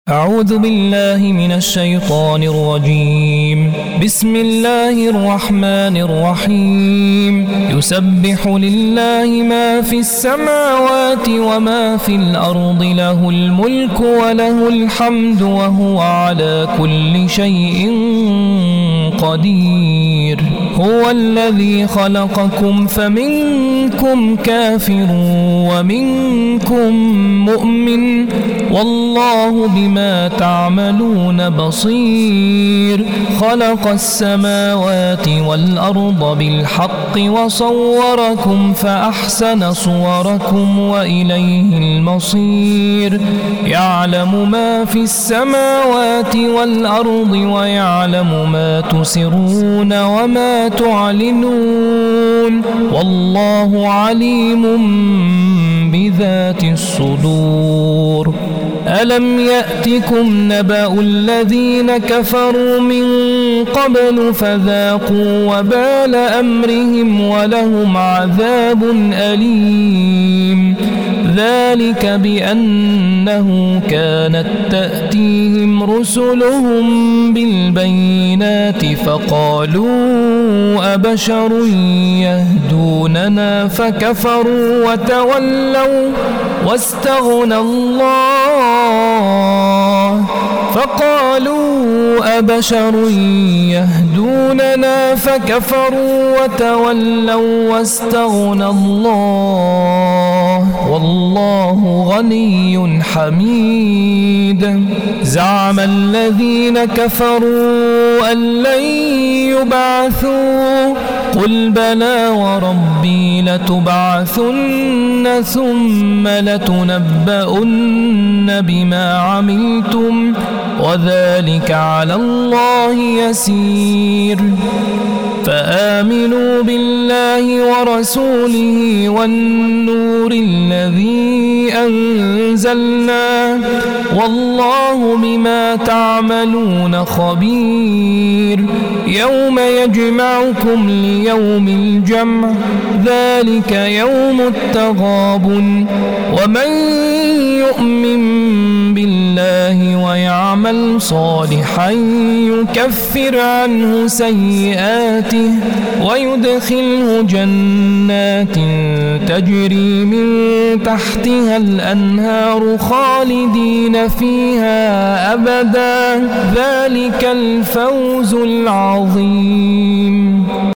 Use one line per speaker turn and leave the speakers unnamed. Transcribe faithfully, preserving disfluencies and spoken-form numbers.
أعوذ بالله من الشيطان الرجيم. بسم الله الرحمن الرحيم. يسبح لله ما في السماوات وما في الأرض، له الملك وله الحمد وهو على كل شيء قدير. هو الذي خلقكم فمنكم كافر ومنكم مؤمن، والله بما تعملون بصير. خلق السماوات والأرض بالحق وصوركم فأحسن صوركم وإليه المصير. يعلم ما في السماوات والأرض ويعلم ما تسرون وما تعلنون، والله عليم بذات الصدور. ألم يأتكم نبأ الذين كفروا من قبل فذاقوا وبال أمرهم ولهم عذاب أليم. ذلك بأنه كانت تأتيهم رسلهم بالبينات فقالوا أبشر يهدوننا فكفروا وتولوا واستغنى الله. فقالوا أبشر يهدوننا فكفروا وتولوا واستغنى الله، والله غني حميد. زعم الذين كفروا أن لن يبعثوا، قل بلى وربي لتبعثن ثم لتنبؤن بما عملتم وذلك على الله يسير. فآمنوا بالله ورسوله والنور الذي أنزلنا، والله بما تعملون خبير. يوم يجمعكم ليوم الجمع، ذلك يوم التغابن. ومن يؤمن بالله ويعمل صالحا يكفر عنه سيئاته ويدخله جنات تجري من تحتها الأنهار خالدين فيها أبدا، ذلك الفوز العظيم.